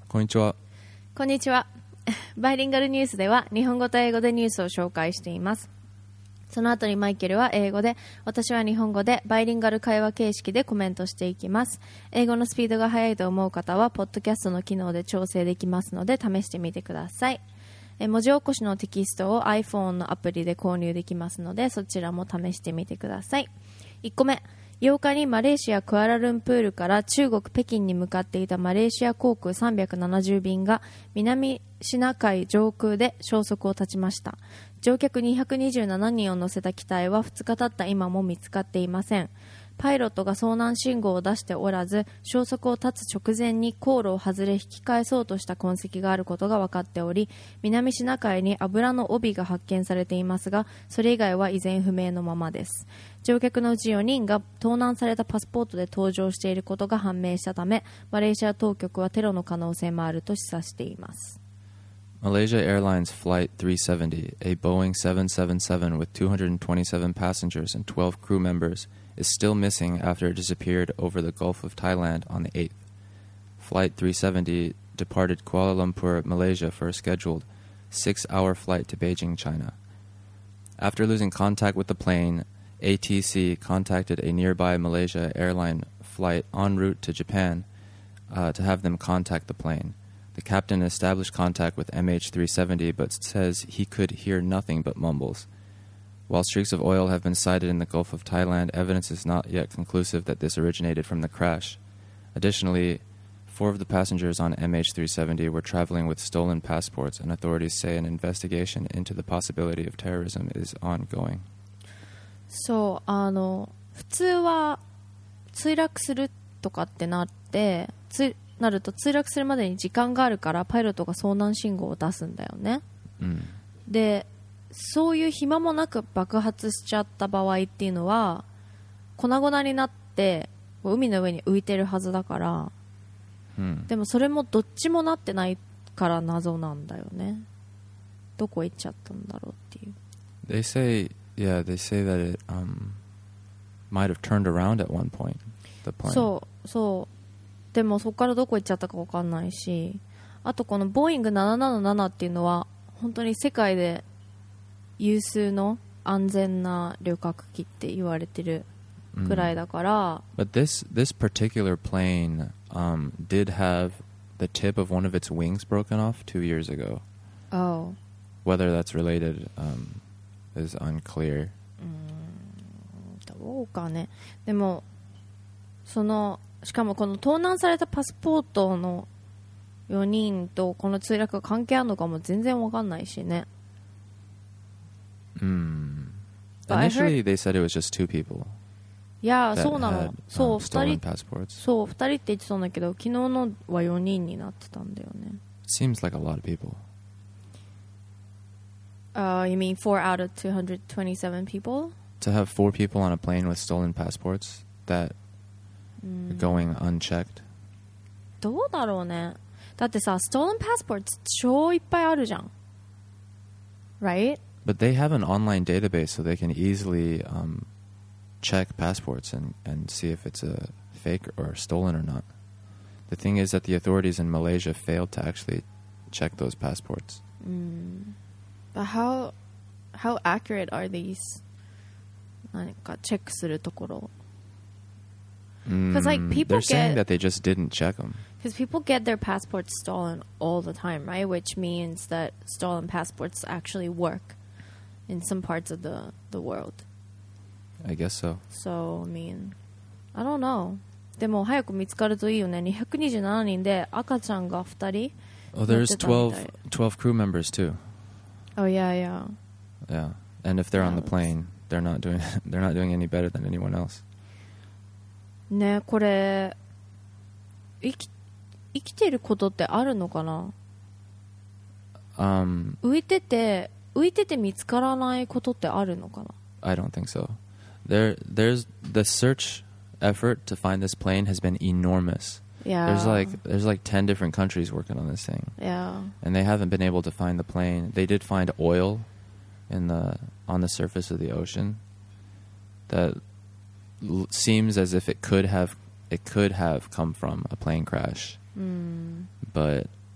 こんにちは。 こんにちは。バイリンガルニュースでは日本語と英語でニュースを紹介しています。その後にマイケルは英語で、私は日本語でバイリンガル会話形式でコメントしていきます。英語のスピードが速いと思う方はポッドキャストの機能で調整できますので試してみてください。文字起こしのテキストを iPhone のアプリで購入できますのでそちらも試してみてください。1個目、8日にマレーシア・クアラルンプールから中国・北京に向かっていたマレーシア航空370便が南シナ海上空で消息を絶ちました。乗客227人を乗せた機体は2日経った今も見つかっていません。パイロットが遭難信号を出しておらず、消息を絶つ直前に航路を外れ引き返そうとした痕跡があることが分かっており、南シナ海に油の帯が発見されていますが、それ以外は依然不明のままです。乗客のうち4人が盗難されたパスポートで搭乗していることが判明したため、マレーシア当局はテロの可能性もあると示唆しています。 Malaysia Airlines Flight 370, a Boeing 777 with 227 passengers and 12 crew members, is still missing after it disappeared over the Gulf of Thailand on the 8th. Flight 370 departed Kuala Lumpur, Malaysia for a scheduled 6-hour flight to Beijing, China. After losing contact with the plane, ATC contacted a nearby Malaysia airline flight en route to Japan to have them contact the plane. The captain established contact with MH370 but says he could hear nothing but mumbles. While streaks of oil have been sighted in the Gulf of Thailand, evidence is not yet conclusive that this originated from the crash. Additionally, 4 of the passengers on MH370 were traveling with stolen passports, and authorities say an investigation into the possibility of terrorism is ongoing. そう、普通は墜落するとかってなると墜落するまでに時間があるからパイロットが遭難信号を出すんだよね、でそういう暇もなく爆発しちゃった場合っていうのは粉々になって海の上に浮いてるはずだから、でもそれもどっちもなってないから謎なんだよね。どこ行っちゃったんだろうっていう。 They say that it might have turned around at one point, the plane. そうでもそこからどこ行っちゃったか分かんないし、あとこのボーイング777っていうのは本当に世界で有数の安全な旅客機って言われてるくらいだから、 But this particular plane did have the tip of one of its wings broken off 2 years ago. Oh. Whether that's related is unclear. どうかね。でもしかもこの盗難されたパスポートの4人とこの墜落が関係あるのかも全然わかんないしね。 Initially, they said it was just 2 people. いや、そうなの。そう、 stolen passports. そう、2人って言ってたんだけど、昨日のは4人になってたんだよね。 Seems like a lot of people. You mean 4 out of 227 people? To have 4 people on a plane with stolen passports that are going unchecked. どうだろうね。だってさ、stolen passports 超いっぱいあるじゃん。Right? But they have an online database so they can easily check passports and see if it's a fake or stolen or not. The thing is that the authorities in Malaysia failed to actually check those passports. But how accurate are these? 何かチェックするところ。Because like people They're saying that they just didn't check them. Because people get their passports stolen all the time, right? Which means that stolen passports actually work in some parts of the world. I guess so. So, I mean, I don't know. でも早く見つかるといいよね。227人で赤ちゃんが2人。 Oh, there's 12 crew members too. Oh yeah. Yeah, and if they're on the plane, they're not doing any better than anyone else. ね、これ生きてることってあるのかな？浮いてて見つからないことってあるのかな？ I don't think so. There's the search effort to find this plane has been enormous. Yeah. There's like 10 different countries working on this thing. Yeah. And they haven't been able to find the plane. They did find oil on the surface of the ocean that seems as if it could have come from a plane crash. But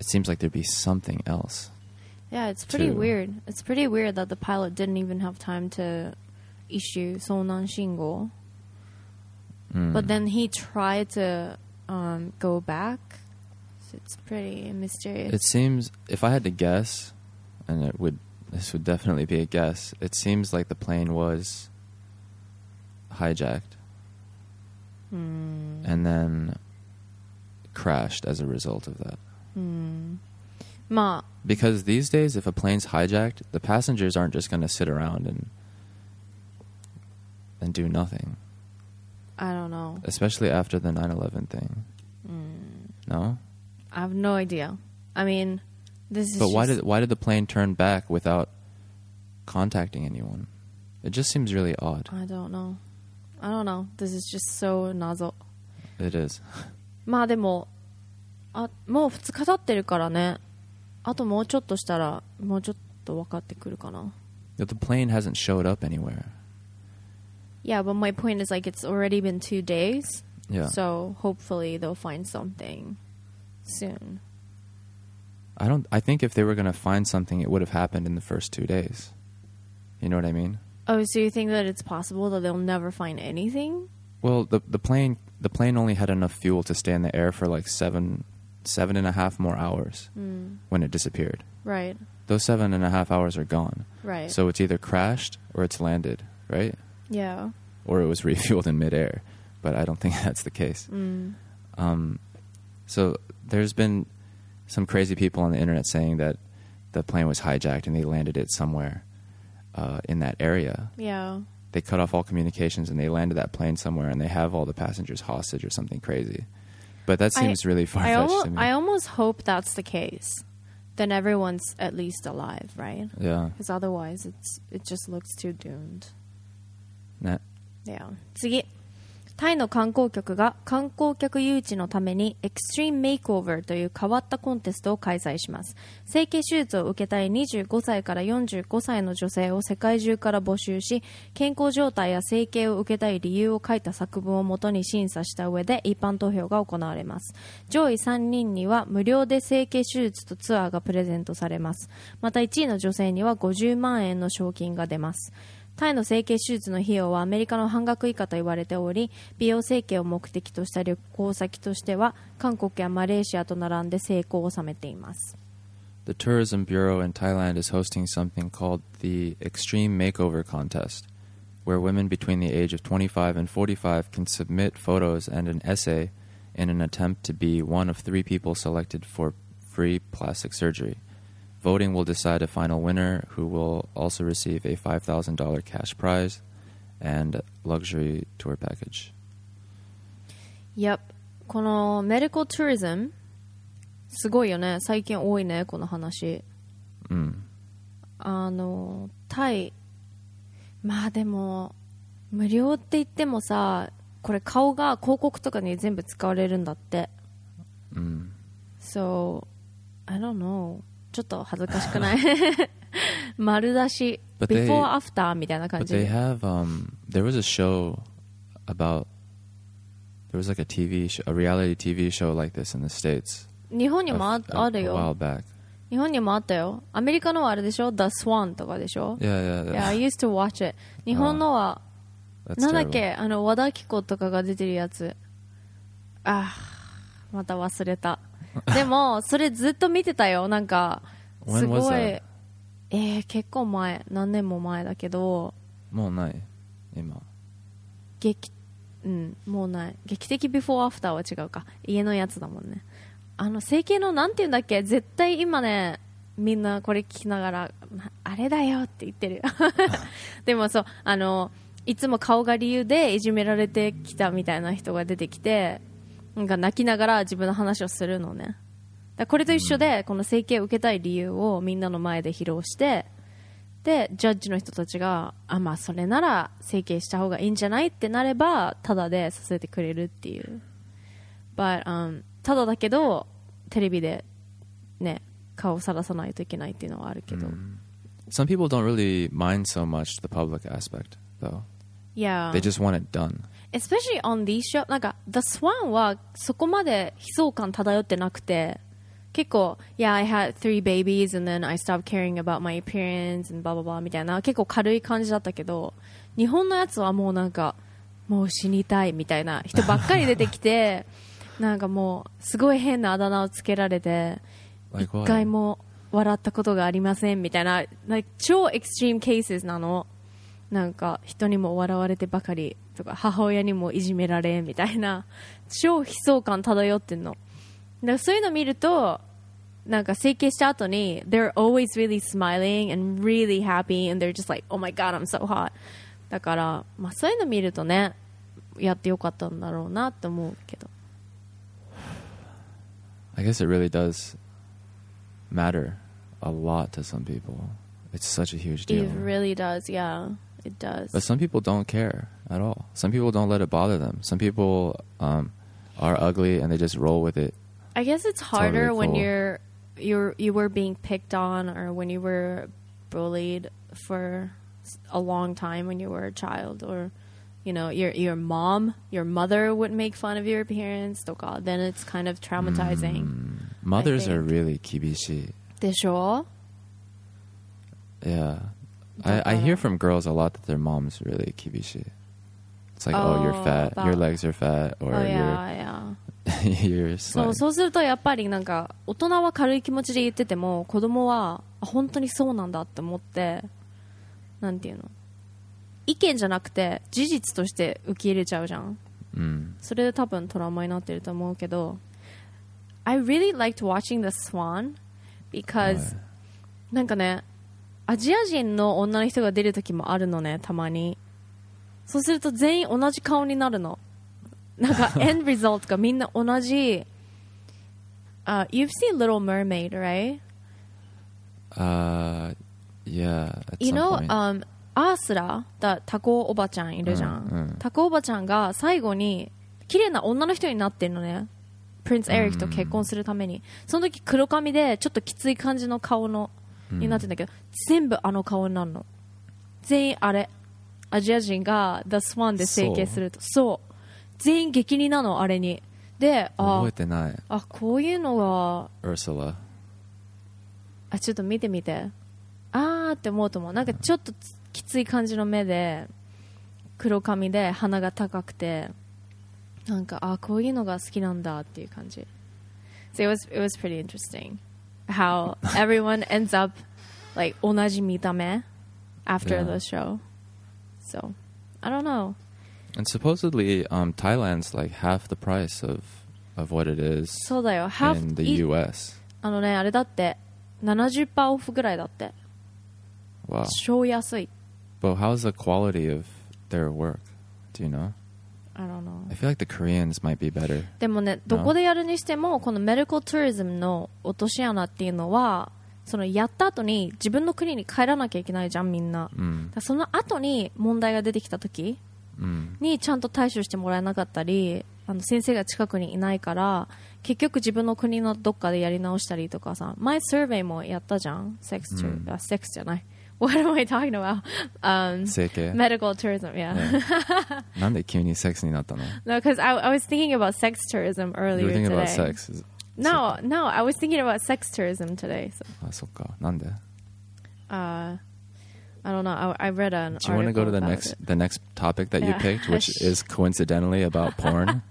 seems like there'd be something else. Yeah, it's pretty Too. weird. It's pretty weird that the pilot didn't even have time to issue 遭難信号. But then he tried to go back. So it's pretty mysterious. It seems, if I had to guess, and this would definitely be a guess, it seems like the plane was hijacked and then crashed as a result of that. まあ Because these days, if a plane's hijacked, the passengers aren't just going to sit around and do nothing. I don't know. Especially after the 9/11 thing. No? I have no idea. I mean, this is But just, why did the plane turn back without contacting anyone? It just seems really odd. I don't know. This is just so 謎. It is. まあでももう2日経ってるからね。あともうちょっとしたらもうちょっと分かってくるかな。 But the plane hasn't showed up anywhere. Yeah, but my point is like it's already been 2 days. Yeah. So hopefully they'll find something soon. I think if they were going to find something, it would have happened in the first 2 days. You know what I mean? Oh, so you think that it's possible that they'll never find anything? Well, the plane only had enough fuel to stay in the air for like 7.5 more hours when it disappeared. Right. Those 7.5 hours are gone. Right. So it's either crashed or it's landed, right? Yeah. Or it was refueled in midair. But I don't think that's the case. So there's been some crazy people on the internet saying that the plane was hijacked and they landed it somewhere in that area. Yeah. They cut off all communications and they landed that plane somewhere and they have all the passengers hostage or something crazy. But that seems really far-fetched to me. I almost hope that's the case. Then everyone's at least alive, right? Yeah. Because otherwise it just looks too doomed. Nah. Yeah. 次。タイの観光局が観光客誘致のために Extreme Makeover という変わったコンテストを開催します。整形手術を受けたい25歳から45歳の女性を世界中から募集し、健康状態や整形を受けたい理由を書いた作文をもとに審査した上で一般投票が行われます。上位3人には無料で整形手術とツアーがプレゼントされます。また1位の女性には50万円の賞金が出ます。タイの整形手術の費用はアメリカの半額以下と言われており、美容整形を目的とした旅行先としては韓国やマレーシアと並んで成功を収めています。 The Tourism Bureau in Thailand is hosting something called the Extreme Makeover Contest, where women between the age of 25 and 45 can submit photos and an essay in an attempt to be one of 3 people selected for free plastic surgery. Voting will decide a final winner who will also receive a $5,000 cash prize and luxury tour package. Yep. このメディカルツーリズムすごいよね。最近多いねこの話。タイまあでも無料って言ってもさ、これ顔が広告とかに全部使われるんだって。So I don't know. ちょっと恥ずかしくない丸出し before after みたいな感じ But they have there was a show about there was like a TV show, a reality TV show like this in the States 日本にもあるよ a while back. 日本にもあったよアメリカのはあれでしょ The Swan とかでしょ Yeah, I used to watch it 日本のは That's なんだっ terrible. け和田アキ子とかが出てるやつまた忘れたでもそれずっと見てたよなんかすごい結構前何年も前だけどもうない今もうない劇的ビフォーアフターは違うか家のやつだもんね整形のなんていうんだっけ絶対今ねみんなこれ聞きながらあれだよって言ってるでもそういつも顔が理由でいじめられてきたみたいな人が出てきてなんか泣きながら自分の話をするのねだこれと一緒で、この整形を受けたい理由をみんなの前で披露してでジャッジの人たちがまあそれなら整形した方がいいんじゃないってなればタダでさせてくれるっていう、But, タダだけどテレビでね顔をさらさないといけないっていうのはあるけど、 Some people don't really mind so much the public aspect though. Yeah. They just want it done. Especially on these shows なんか The Swan はそこまで悲壮感漂ってなくて結構 Yeah, I had 3 babies and then I stopped caring about my appearance and blah blah blah みたいな結構軽い感じだったけど、日本のやつはもうなんかもう死にたいみたいな人ばっかり出てきてなんかもうすごい変なあだ名をつけられて一回も笑ったことがありませんみたいな、like, 超エクストリームケースなの。なんか人にも笑われてばかりとか母親にもいじめられみたいな超悲壮感漂ってんの。だからそういうの見るとなんか整形した後に they're always really smiling and really happy and they're just like oh my god I'm so hot だから、まあ、そういうの見るとねやってよかったんだろうなって思うけど I guess it really does matter a lot to some people. It's such a huge deal. It really does, yeah, it does. But some people don't care at all. Some people don't let it bother them. Some people are ugly and they just roll with it. I guess it's harder Totally when cool. you were being picked on or when you were bullied for a long time when you were a child, or you know your mother would make fun of your appearance とか then it's kind of traumatizing. Mothers are really 厳しいでしょ? Yeah. I hear from girls a lot that their mom's really 厳しい. It's like, oh, you're fat, your legs are fat, or you're slim. そうするとやっぱりなんか大人は軽い気持ちで言ってても子供は本当にそうなんだって思ってなんていうの意見じゃなくて事実として受け入れちゃうじゃん、それで多分トラウマになってると思うけど I really liked watching The Swan because、なんかねアジア人の女の人が出る時もあるのねたまにそうすると全員同じ顔になるのなんか end result がみんな同じ、You've seen Little Mermaid, right? Yeah, at You some know, point. アースラだタコおばちゃんいるじゃん、タコおばちゃんが最後に綺麗な女の人になってるのねプリンスエリックと結婚するために、その時黒髪でちょっときつい感じの顔のになってるんだけど、全部あの顔になるの全員あれアジア人が The Swan で整形するとそう全員激似なのあれにで覚えてないこういうのが Ursula ちょっと見てみてーって思うと思うなんかちょっときつい感じの目で黒髪で鼻が高くてなんかこういうのが好きなんだっていう感じ So it was pretty interesting how everyone ends up like 同じ見た目 after the show So I don't know And supposedly Thailand's like half the price of what it is そうだよ in the US あれだって 70% オフぐらいだって Wow 超安い But how's the quality of their work? Do you know? I don't know I feel like the Koreans might be better でもねどこでやるにしてもこのメディカルツーリズムの落とし穴っていうのはそのやった後に自分の国に帰らなきゃいけないじゃんみんな、その後に問題が出てきた時にちゃんと対処してもらえなかったり先生が近くにいないから結局自分の国のどっかでやり直したりとかさ前サーベイもやったじゃんセックスじゃないWhat am I talking about? 整形 Medical tourism, yeah. なんで急にセックスになったの No, because I was thinking about sex tourism earlier You were thinking today. about sex? No, I was thinking about sex tourism today. So. そっかなんで I don't know. I read an Do you want to go to the next topic that you picked, which is coincidentally about porn?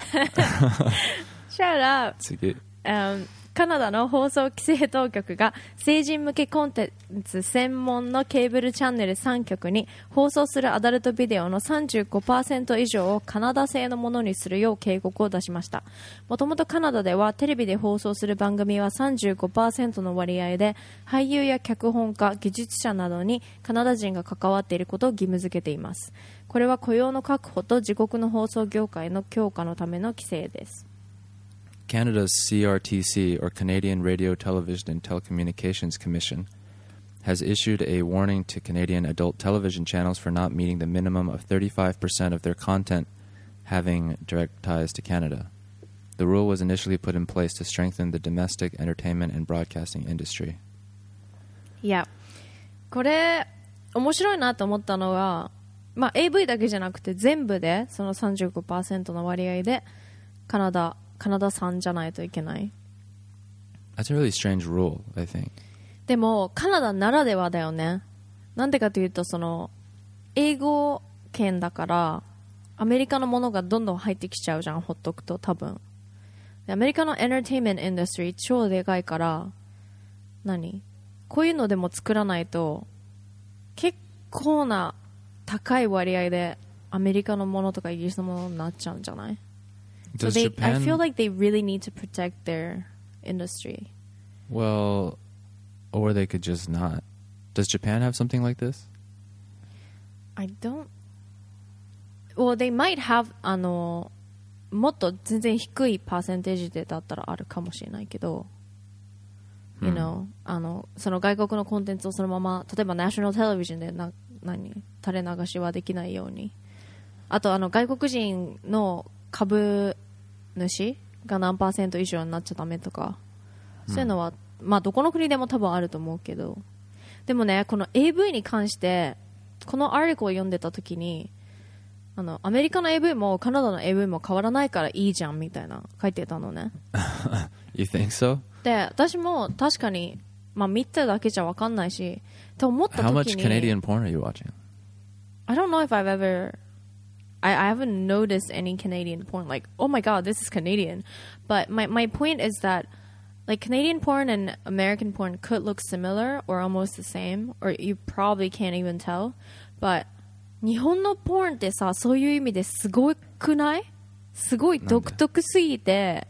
Shut up. 次カナダの放送規制当局が成人向けコンテンツ専門のケーブルチャンネル3局に放送するアダルトビデオの 35% 以上をカナダ製のものにするよう警告を出しました。もともとカナダではテレビで放送する番組は 35% の割合で俳優や脚本家、技術者などにカナダ人が関わっていることを義務付けています。これは雇用の確保と自国の放送業界の強化のための規制です。 Canada's CRTC, or Canadian Radio, Television and Telecommunications Commission, has issued a warning to Canadian adult television channels for not meeting the minimum of 35% of their content having direct ties to Canada. The rule was initially put in place to strengthen the domestic entertainment and broadcasting industry. いや、これ面白いなと思ったのは、AV だけじゃなくて全部でその 35% の割合でカナダ産じゃないといけない。 That's a really strange rule, I think. でもカナダならではだよね。なんでかというとその英語圏だからアメリカのものがどんどん入ってきちゃうじゃん、ほっとくと多分。でアメリカのエンターテインメントインダストリー超でかいからこういうのでも作らないと結構な高い割合でアメリカのものとかイギリスのものになっちゃうんじゃない？ So Does I Japan... feel like they really need to protect their industry. Well, or they could just not. Does Japan have something like this? I don't... Well, they might have もっと全然低いパーセンテージでだったらあるかもしれないけど、you know, その外国のコンテンツをそのまま例えばナショナルテレビジョンで垂れ流しはできないように、あと外国人の株主が何パーセント以上になっちゃダメとか、そういうのはまあどこの国でも多分あると思うけど、でもねこの AV に関してこのアーティクルを読んでた時にアメリカの AV もカナダの AV も変わらないからいいじゃんみたいな書いてたのね。 You think so? で私も確かにまあ見ただけじゃ分かんないしと思った時に How much Canadian porn are you watching? I don't know if I've ever I haven't noticed any Canadian porn like oh my god this is Canadian, but my point is that like Canadian porn and American porn could look similar or almost the same, or you probably can't even tell, but 日本のポーンってさそういう意味ですごくない？すごい独特すぎて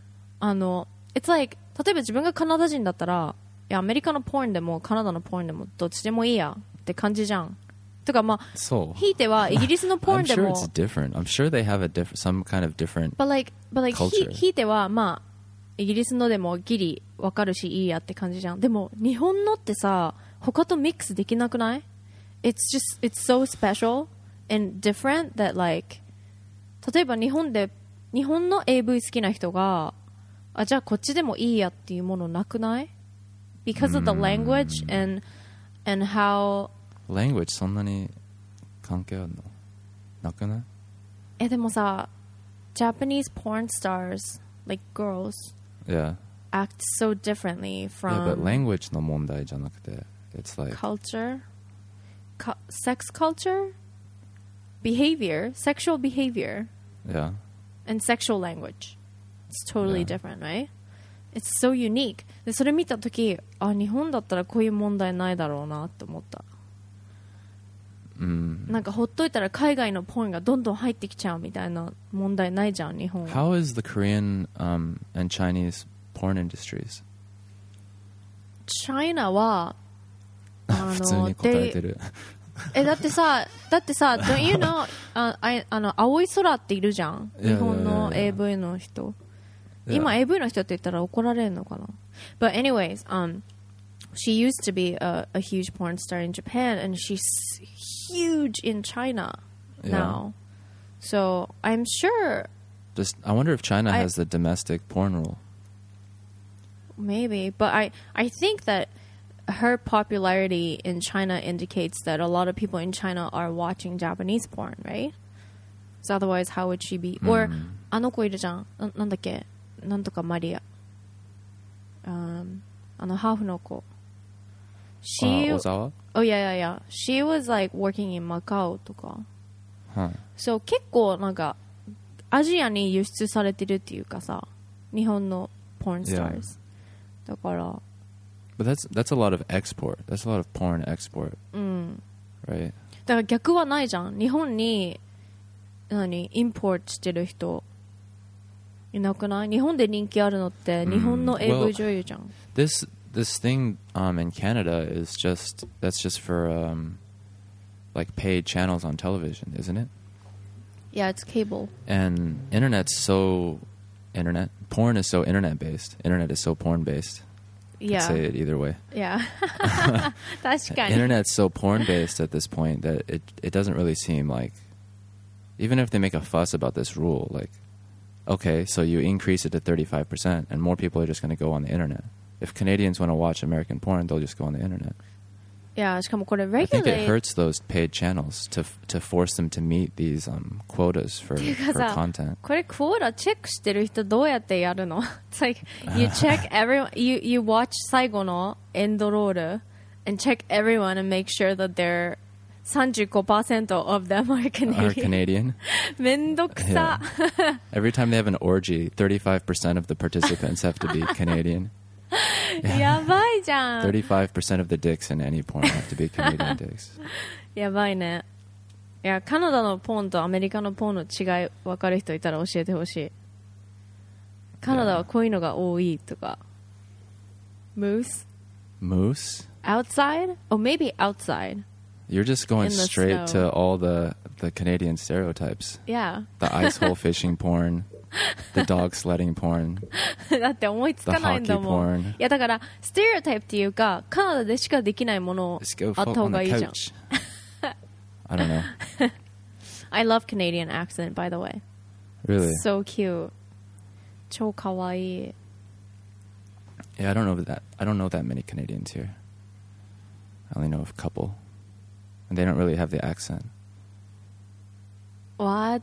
it's like 例えば自分がカナダ人だったらいやアメリカのポーンでもカナダのポーンでもどっちでもいいやって感じじゃん。とかまあひいてはイギリスのポーンでも I'm sure it's different. I'm sure they have some kind of different but like culture. ひいてはまあイギリスのでもギリわかるしいいやって感じじゃん。でも日本のってさ他とミックスできなくない？It's so special and different that like 例えば日本の AV 好きな人がじゃあこっちでもいいやっていうものなくない？ Because of the language and how language そんなに関係あるの？なくない？ でもさ Japanese porn stars like girls yeah. act so differently from yeah, but language の問題じゃなくて it's like culture sex culture, behavior, sexual behavior, yeah, and sexual language. It's totally different, right? It's so unique. でそれ見たとき、日本だったらこういう問題ないだろうなって思った。なんかほっといたら海外のポンがどんどん入ってきちゃうみたいな問題ないじゃん日本は。 How is the Korean and Chinese porn industries? China は普通に答えてる。 だってさ don't you know 青い空っているじゃん日本の AV の人。今 AV の人って言ったら怒られるのかな。 But anyways, she used to be a huge porn star in Japan and she's huge in China now. So I'm sure I wonder if China has the domestic porn rule. Maybe, but I think that her popularity in China indicates that a lot of people in China are watching Japanese porn, right? So otherwise, how would she be? Or あの子いるじゃん。なんだっけ？なんとかマリア。ハーフの子。 Ozawa? Oh yeah. She was like working in Macau とか。So 結構なんかアジアに輸出されてるっていうかさ、日本の porn stars。だから。 But that's a lot of export. That's a lot of porn export. Right? だから逆はないじゃん。日本にインポートしてる人いなくない？日本で人気あるのって日本の AV 女優じゃん。 This thing in Canada is that's just for like paid channels on television, isn't it? Yeah, it's cable. And porn is so internet based. Internet is so porn based. Yeah. Could say it either way. Yeah. 確かに。 Internet's so porn based at this point that it doesn't really seem like, even if they make a fuss about this rule, like, okay, so you increase it to 35% and more people are just going to go on the internet. If Canadians want to watch American porn, they'll just go on the internet. Yeah, しかもこれ I think it regulate hurts those paid channels to force them to meet these quotas for っていうか for さ content. これクォータチェックしてる人どうやってやるのIt's like you check everyone you watch 最後のエンドロール and check everyone and make sure that they're 35% of them are Are Canadian. Canadian? めんどくさ Every time they have an orgy, 35% of the participants have to be Canadian. やばいじゃん 35% of the dicks in any porn have to be Canadian dicks. やばいねいやカナダのポーンとアメリカのポーンの違い分かる人いたら教えてほしいカナダはこういうのが多いとか Moose? Moose? Outside? Oh, maybe outside. You're just going In the straight snow. to all the Canadian stereotypes. Yeah. The ice hole fishing porn, the dog sledding porn. だって思いつかないんだもん。 The hockey porn. いやだからステレオタイプっていうかカナダでしかできないもの Let's go あった fuck 方 on が the いいじゃん。 couch. I don't know. I love Canadian accent, by the way. Really? So cute. 超かわいい。 Yeah, I don't know that. I don't know that many Canadians here. I only know of a couple, and they don't really have the accent. What?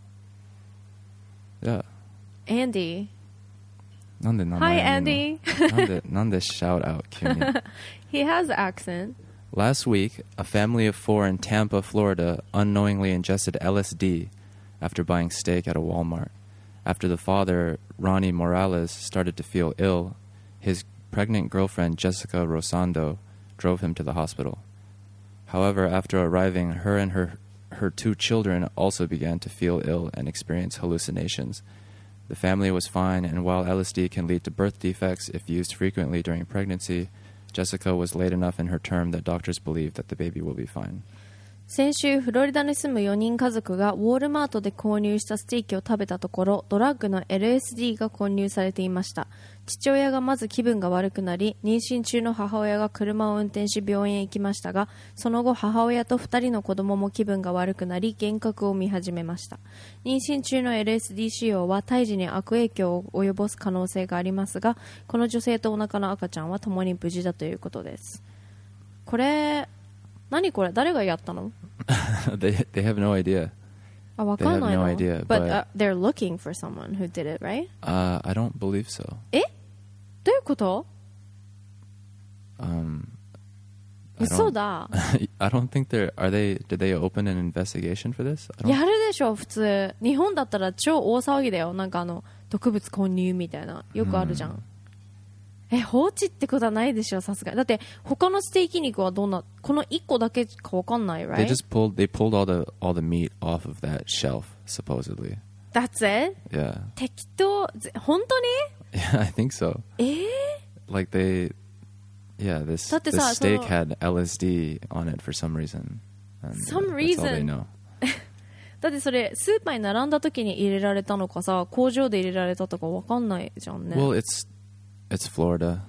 Yeah. Andy. なんで名 Hi, 前言うの？なんでshout out 急に He has accent. Last week, a family of 4 in Tampa, Florida, unknowingly ingested LSD after buying steak at a Walmart. After the father, Ronnie Morales, started to feel ill, his pregnant girlfriend, Jessica Rosando, drove him to the hospital. However, after arriving, her and her 2 children also began to feel ill and experience hallucinations. The family was fine, and while LSD can lead to birth defects if used frequently during pregnancy, Jessica was late enough in her term that doctors believe that the baby will be fine. 先週フロリダに住む4人家族がウォールマートで購入したステーキを食べたところドラッグの LSD が混入されていました。父親がまず気分が悪くなり妊娠中の母親が車を運転し病院へ行きましたがその後母親と2人の子供も気分が悪くなり幻覚を見始めました。妊娠中の LSD 使用は胎児に悪影響を及ぼす可能性がありますがこの女性とお腹の赤ちゃんは共に無事だということです。これ何これ誰がやったの they have no idea. あ、わかんないの They have no idea, But、they're looking for someone who did it, right? I don't believe so. えどういうこと I 嘘 don't, だ I don't think did they open an investigation for this? I don't, やるでしょ普通日本だったら超大騒ぎだよなんか毒物混入みたいなよくあるじゃん、放置ってことはないでしょさすがにだって他のステーキ肉はどんなこの1個だけかわかんない right? they pulled all the meat off of that shelf supposedly. That's it? Yeah. 適当本当に Yeah, I think so. Like this だってさ、 steak その had LSD on it for some reason. And, Some that's all they reason. know. だってそれスーパーに並んだ時に入れられたのかさ工場で入れられたとかわかんないじゃんね Well, it's Florida.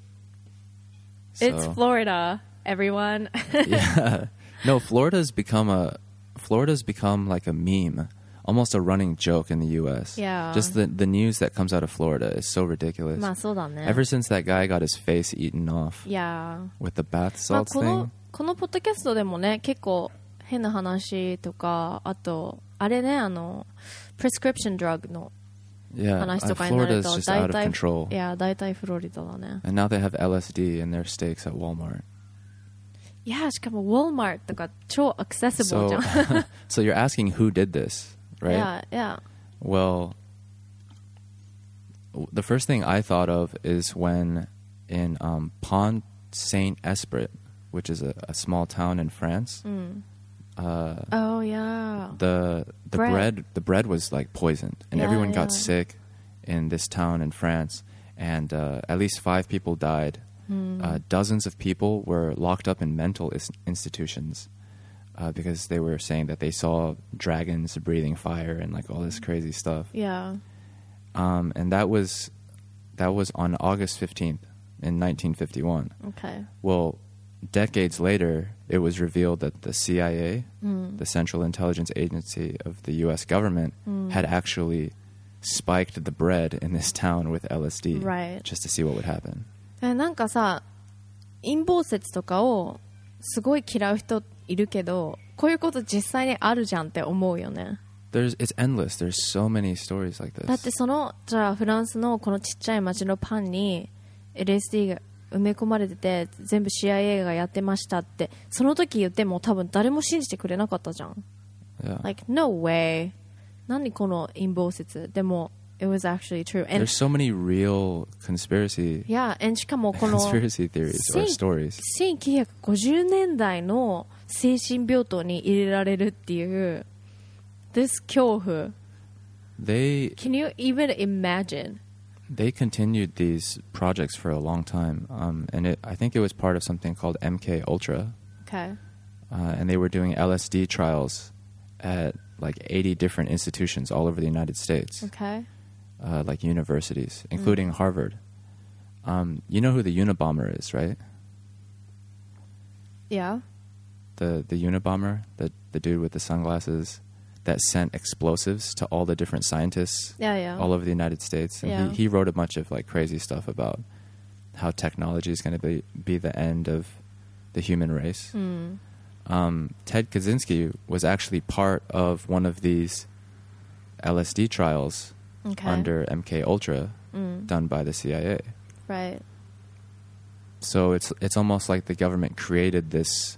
It's So, Florida, everyone. yeah. No, Florida's become like a meme, almost a running joke in the U.S. Yeah. Just the news that comes out of Florida is so ridiculous. まあそうだね Ever since that guy got his face eaten off いや with the bath まあ salts こ thing. のポッドキャストでもね結構変な話とかあとあれねprescription drug の Yeah, 話とかになる Florida's と just 大 out of 体 control. いや大体フロリダだね And now they have LSD in their steaks at Walmart. いやしかも Walmart とか超アクセシブル So, じゃん so you're asking who did this, right? Yeah. Well, the first thing I thought of is when in Pont Saint-Esprit, which is a small town in France, Oh yeah the bread was like poisoned, and Yeah, everyone got yeah. sick in this town in France, and at least 5 people died. Dozens of people were locked up in mental institutions because they were saying that they saw dragons breathing fire and like all this crazy stuff. Yeah And that was on August 15th in 1951. Okay Well, decades later, it was revealed that the CIA, the Central Intelligence Agency of the U.S. government, had actually spiked the bread in this town with LSD Right. just to see what would happen. なんかさ陰謀説とかをすごい嫌う人いるけど、こういうこと実際にあるじゃんって思うよね。 It's endless. There's so many stories like this. だってじゃあフランスのこのちっちゃい町のパンに LSD が埋め込まれてて全部 CIA がやってましたってその時言っても多分誰も信じてくれなかったじゃん。 Yeah. Like no way. 何この陰謀説。でも it was actually true. And There's so many real conspiracy and しかもこの conspiracy theories or stories. 1950年代の精神病棟に入れられるっていうthis 恐怖。Can you even imagine? They continued these projects for a long time, and I think it was part of something called MK Ultra. Okay. And they were doing LSD trials at like 80 different institutions all over the United States. Okay. Like universities, including Harvard. You know who the Unabomber is, right? Yeah. The Unabomber, the dude with the sunglasses that sent explosives to all the different scientists all over the United States. And he wrote a bunch of like crazy stuff about how technology is going to be the end of the human race. Ted Kaczynski was actually part of one of these LSD trials under MK Ultra done by the CIA. Right. So it's almost like the government created this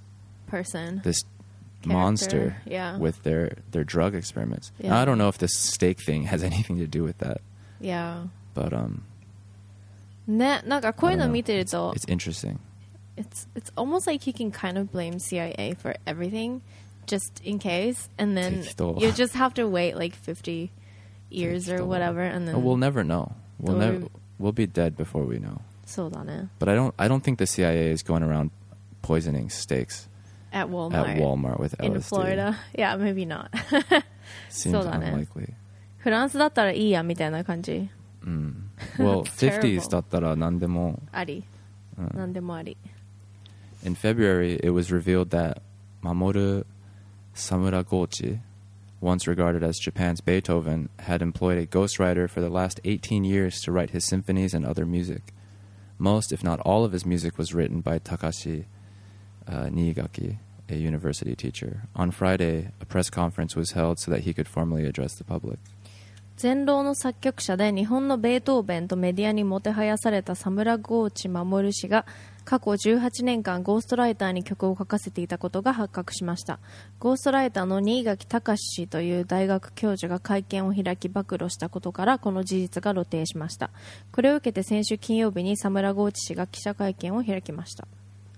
monster with their drug experiments. Now, I don't know if this steak thing has anything to do with that. Yeah. But ね、なんかこういうの見てると it's interesting. It's almost like you can kind of blame CIA for everything just in case, and then you just have to wait like 50 years or whatever, and then we'll never know. We'll be dead before we know. そうだね。 But I don't think the CIA is going around poisoning steaks at Walmart with LSD in Florida. Yeah, maybe not. Seems unlikely. フランスだったらいいやみたいな感じ。 Well, 50s だったら何でもあり。何でもあり。 In February, it was revealed that Mamoru Samuragochi, once regarded as Japan's Beethoven, had employed a ghostwriter for the last 18 years to write his symphonies and other music. Most, if not all, of his music was written by Takashi Niigaki, a university teacher. On Friday, a press conference was held so that he could formally address the public. 全老の作曲者で日本のベートーベンとメディアにもてはやされたサムラゴーチ守氏が過去18年間ゴーストライターに曲を書かせていたことが発覚しました。ゴーストライターの新垣隆氏という大学教授が会見を開き暴露したことからこの事実が露呈しました。これを受けて先週金曜日にサムラゴーチ氏が記者会見を開きました。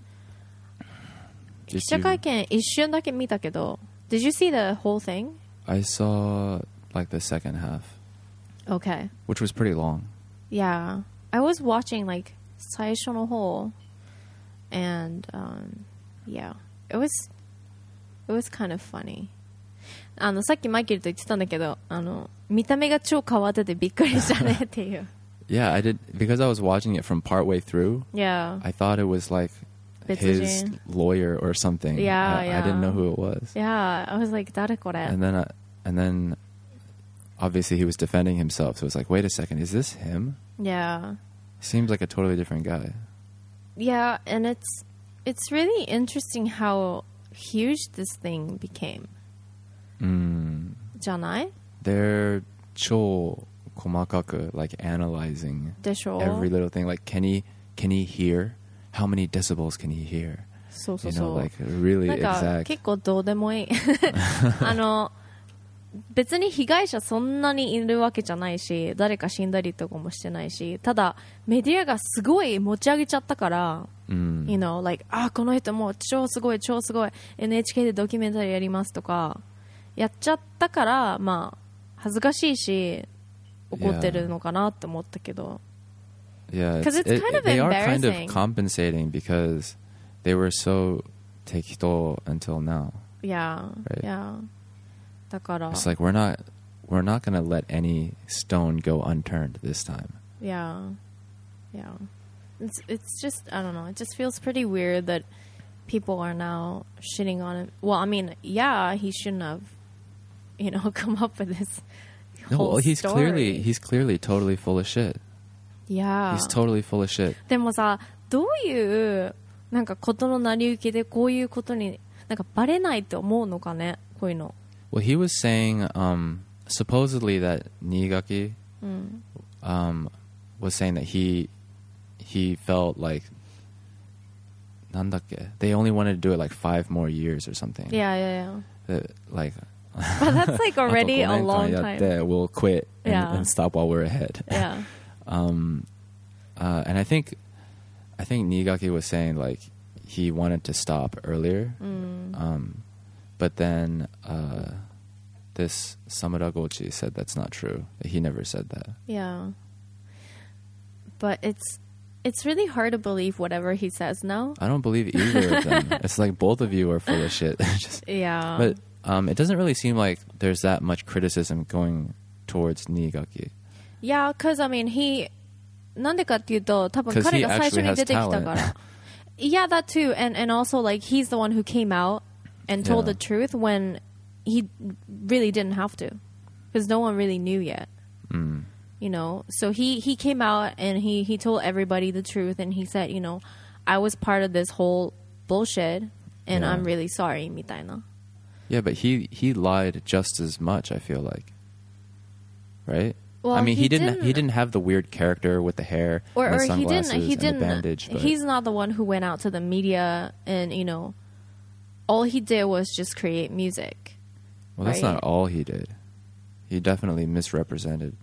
記者会見一瞬だけ見たけど Did you see the whole thing? I saw like the second half. Okay. Which was pretty long. Yeah. I was watching like 最初の方 and yeah. It was kind of funny. さっきマイケルと言ってたんだけど見た目が超変わっててびっくりしたねっていう Yeah, I did because I was watching it from part way through. Yeah. I thought it was like his lawyer or something. Yeah, I didn't know who it was. Yeah, I was like, 誰これ? And then obviously he was defending himself. So it was like, wait a second, is this him? Yeah. Seems like a totally different guy. Yeah, and it's really interesting how huge this thing became. じゃない? They're 超細かく like analyzing でしょ? every little thing. Like, can he hear? How many decibels can he hear? そうそう You そう。 know, like really なんか exact. 結構どうでもいい。別に被害者そんなにいるわけじゃないし、誰か死んだりとかもしてないし、ただメディアがすごい持ち上げちゃったから、you know, like この人もう超すごい NHK でドキュメンタリーやりますとかやっちゃったからまあ恥ずかしいし怒ってるのかなって思ったけど。 Yeah, because it's kind of they are kind embarrassing. of compensating because they were so 適当 until now. Yeah, right? yeah. だから It's like we're not going to let any stone go unturned this time. Yeah, yeah. It's just I don't know. It just feels pretty weird that people are now shitting on him. Well, I mean, yeah, he shouldn't have, you know, come up with this whole No, he's story. clearly totally full of shit. Yeah. He's totally full of shit. でもさ、どういうなんか事の成り行きでこういうことになんかバレないって思うのかね、こういうの。 Well, he was saying supposedly that Niigaki was saying that he felt like なんだっけ they only wanted to do it like 5 more years or something. Yeah. Like But that's like already a long やって time. we'll quit Yeah. and stop while we're ahead. Yeah. And I think Niigaki was saying like he wanted to stop earlier, but then this Samura Gochi said that's not true. He never said that. Yeah. But it's really hard to believe whatever he says now. I don't believe either of them. It's like both of you are full of shit. Yeah. But it doesn't really seem like there's that much criticism going towards Niigaki. Yeah, because I mean, なんでかっていうと、多分彼が最初に出てきたから。Yeah, that too. And also, like, he's the one who came out and told the truth when he really didn't have to. Because no one really knew yet. You know? So he came out and he told everybody the truth. And he said, you know, I was part of this whole bullshit. And I'm really sorry, みたいな. Yeah, but he lied just as much, I feel like. Right? Well, I mean, he didn't have the weird character with the hair and the sunglasses and the bandage. But he's not the one who went out to the media and, you know, all he did was just create music. Well, that's not all he did. He definitely misrepresented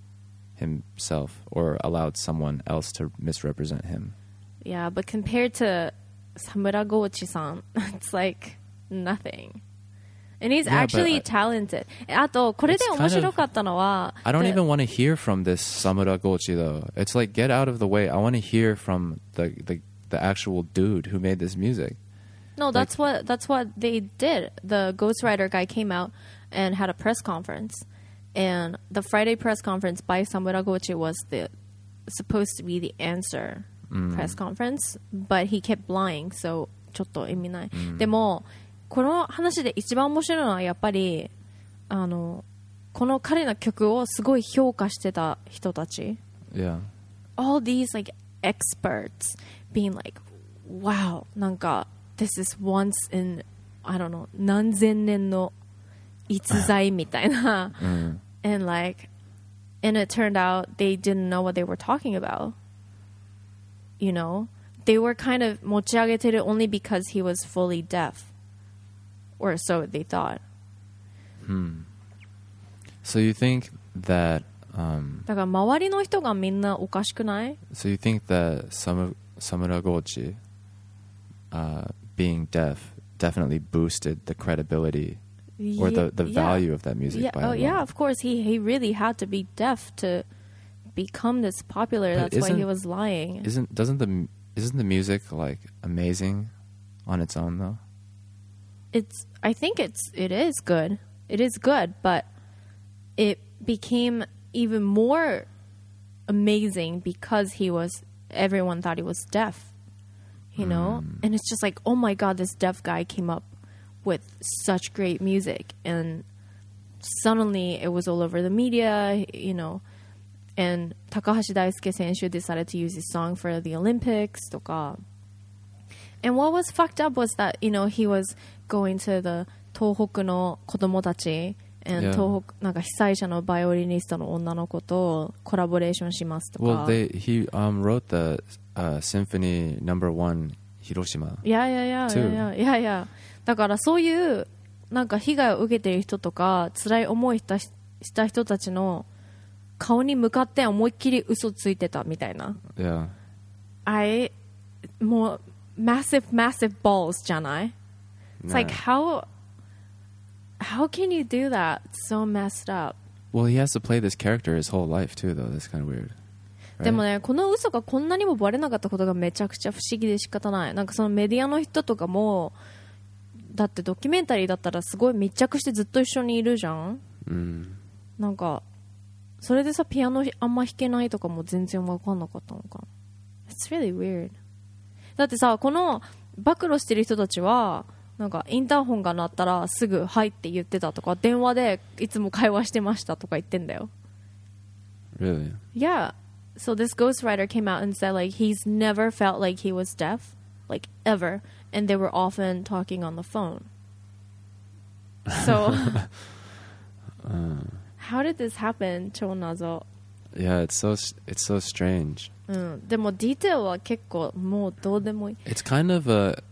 himself or allowed someone else to misrepresent him. Yeah, but compared to Samura Gochi-san, it's like nothing. And he's actually talented. あと、これで面白かったのは I don't even want to hear from this Samura Gochi though. It's like, get out of the way. I want to hear from the actual dude who made this music. No, that's what they did. The ghostwriter guy came out and had a press conference. And the Friday press conference by Samura Gochi was supposed to be the answer press conference. But he kept lying, so ちょっと意味ない。でもこの話で一番面白いのはやっぱりこの彼の曲をすごい評価してた人たち。 Yeah. All these like experts being like, wow, なんか this is once in I don't know 何千年の逸材みたいな。And it turned out they didn't know what they were talking about. You know, they were kind of 持ち上げてる only because he was fully deaf. Or so they thought. So you think that だから周りの人がみんなおかしくない? So you think that Samura Gochi being deaf definitely boosted the credibility or the value of that music by a lot? Yeah, of course. He really had to be deaf to become this popular. But that's why he was lying. Isn't the music like amazing on its own though? I think it is good. It is good, but it became even more amazing because everyone thought he was deaf, you know? And it's just like, oh my God, this deaf guy came up with such great music. And suddenly it was all over the media, you know? And Takahashi Daisuke Senshu decided to use his song for the Olympics, とか. And what was fucked up was that, you know, he was going to the 東北の子供たち and 東北なんか被災者のバイオリニストの女の子とコラボレーションしますとか。 Well, he wrote the Symphony No.1 Hiroshima. Yeah. だからそういうなんか被害を受けている人とか辛い思いした人たちの顔に向かって思いっきり嘘ついてたみたいな。 Yeah. もうmassive balls じゃない? It's like how can you do that? It's so messed up. Well, he has to play this character his whole life too, though. That's kind of weird. Right? でもね、この嘘がこんなにもバレなかったことがめちゃくちゃ不思議で仕方ない。なんかそのメディアの人とかもだってドキュメンタリーだったらすごい密着してずっと一緒にいるじゃん。なんかそれでさピアノあんま弾けないとかも全然分かんなかったのか。It's really weird. だってさこの暴露してる人たちはなんかインターホンが鳴ったらすぐはいって言ってたとか電話でいつも会話してましたとか言ってんだよ。 Really? Yeah. So this ghostwriter came out and said like he's never felt like he was deaf like ever, and they were often talking on the phone. So how did this happen? 超謎。 Yeah, it's so strange. でもディテールは結構もうどうでもいい。 It's kind of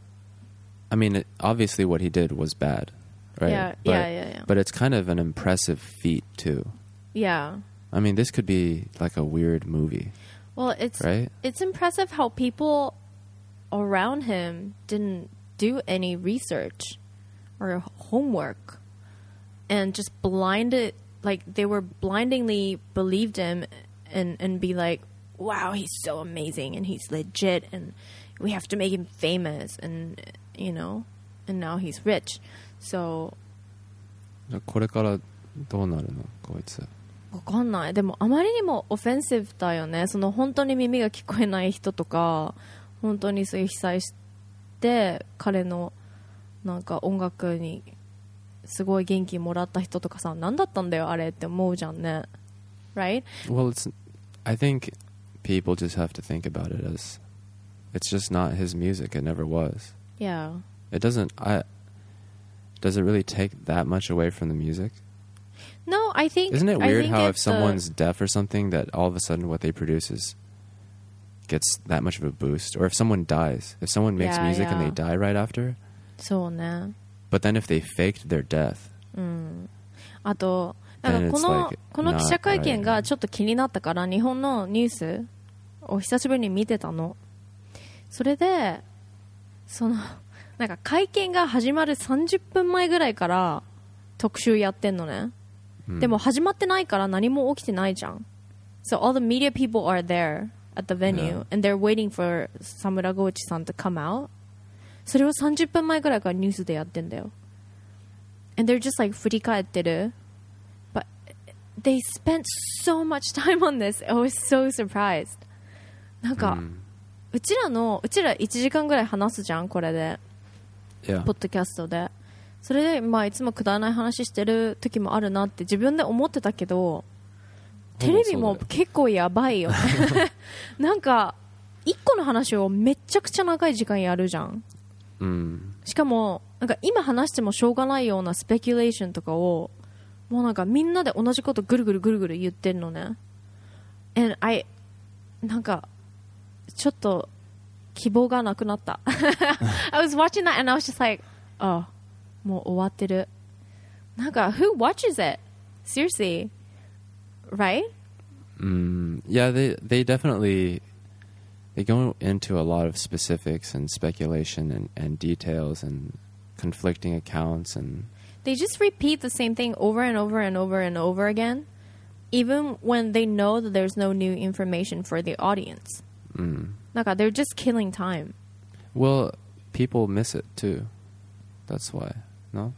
I mean, obviously what he did was bad, right? Yeah. But it's kind of an impressive feat too. Yeah. I mean, this could be like a weird movie. Well, it's right? It's impressive how people around him didn't do any research or homework and just blinded, like they were blindingly believed him and be like, wow, he's so amazing and he's legit and we have to make him famous and you know, and now he's rich. So これからどうなるのこいつ。 わかんない。でもあまりにもオフェンシブだよね。その本当に耳が聞こえない人とか、本当にそういう被災して彼のなんか音楽にすごい元気もらった人とかさ、何だったんだよあれって思うじゃんね。Right? Well, I think people just have to think about it as it's just not his music. It never was. Yeah. Does it really take that much away from the music? No, I think... Isn't it weird how if someone's deaf or something that all of a sudden what they produce gets that much of a boost? Or if someone dies, if someone makes music and they die right after? そうね。 But then if they faked their death... あと、なんかこの記者会見がちょっと気になったから日本のニュースを久しぶりに見てたの。それでなんか会見が始まる30分前ぐらいから特集やってんのね。でも始まってないから何も起きてないじゃん。So all the media people are there at the venue、and they're waiting for サムラゴーチさんto come out。それを30分前ぐらいからニュースでやってんだよ。And they're just like 振り返ってる。But they spent so much time on this. I was so surprised. なんか、うちら1時間ぐらい話すじゃんこれで。 Yeah. ポッドキャストで。それでまあいつもくだらない話してる時もあるなって自分で思ってたけど、テレビも結構やばいよね。なんか一個の話をめちゃくちゃ長い時間やるじゃん。しかもなんか今話してもしょうがないようなスペキュレーションとかをもうなんかみんなで同じことぐるぐる言ってるのね。Andなんかちょっと希望がなくなった。I was watching that and I was just like, oh, もう終わってる。なんか who watches it? Seriously, right? Yeah, they definitely they go into a lot of specifics and speculation and details and conflicting accounts and they just repeat the same thing over and over and over and over again, even when they know that there's no new information for the audience. なんか they're just killing time. Well, people miss it too. That's why, no?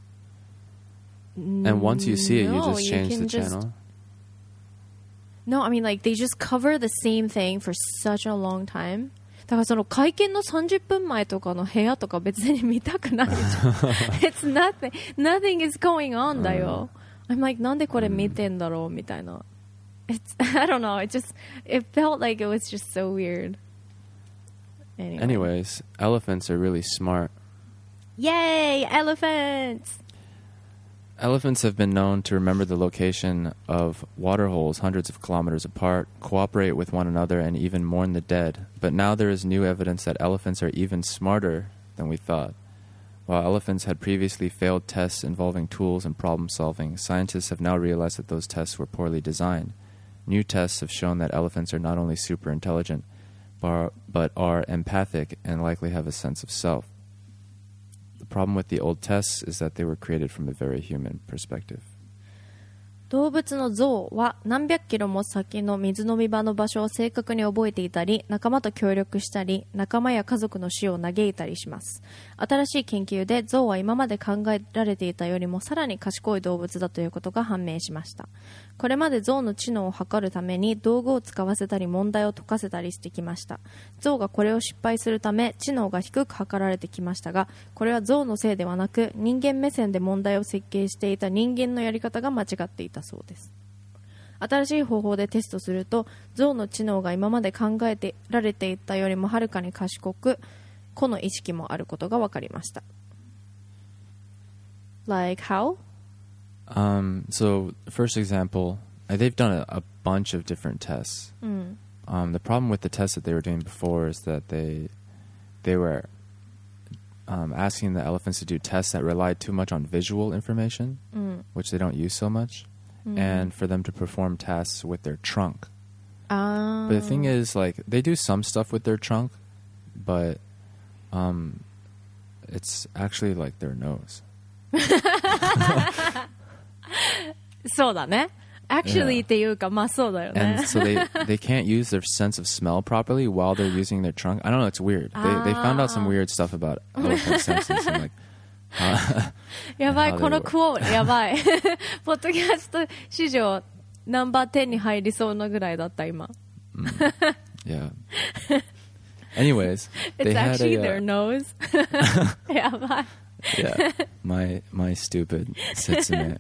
And once you see it, you just change the channel? No, I mean like they just cover the same thing for such a long time. だからその会見の30分前とかの部屋とか別に見たくないじゃん。It's nothing is going on だよ。I'm like なんでこれ見てんだろうみたいな。I don't know. It felt like it was just so weird. Anyways, elephants are really smart. Yay, elephants! Elephants have been known to remember the location of water holes hundreds of kilometers apart, cooperate with one another, and even mourn the dead. But now there is new evidence that elephants are even smarter than we thought. While elephants had previously failed tests involving tools and problem solving, scientists have now realized that those tests were poorly designed. New tests have shown that elephants are not only super intelligent, but are empathic and likely have a sense of self. The problem with the old tests is that they were created from a very human perspective. 動物の象は何百キロも先の水飲み場の場所を正確に覚えていたり、仲間と協力したり、仲間や家族の死を嘆いたりします。新しい研究で象は今まで考えられていたよりもさらに賢い動物だということが判明しました。これまで象の知能を測るために道具を使わせたり問題を解かせたりしてきました。象がこれを失敗するため知能が低く測られてきましたが、これは象のせいではなく人間目線で問題を設計していた人間のやり方が間違っていたそうです。新しい方法でテストすると象の知能が今まで考えてられていたよりもはるかに賢く、 個の意識もあることが分かりました。Like how? So first example, they've done a bunch of different tests. The problem with the tests that they were doing before is that they were asking the elephants to do tests that relied too much on visual information, which they don't use so much, and for them to perform tasks with their trunk. But the thing is, like, they do some stuff with their trunk, but it's actually like their nose. そうだね。Actually っていうか、まあそうだよね。 And so they can't use their sense of smell properly while they're using their trunk. I don't know, it's weird. They found out some weird stuff about elephant senses and like やばい、このクオやばい。ポッドキャスト史上ナンバー10に入りそうなぐらいだった今。 Yeah. Anyways, it's they actually had their nose. やばい。 Yeah, my stupid Setsume.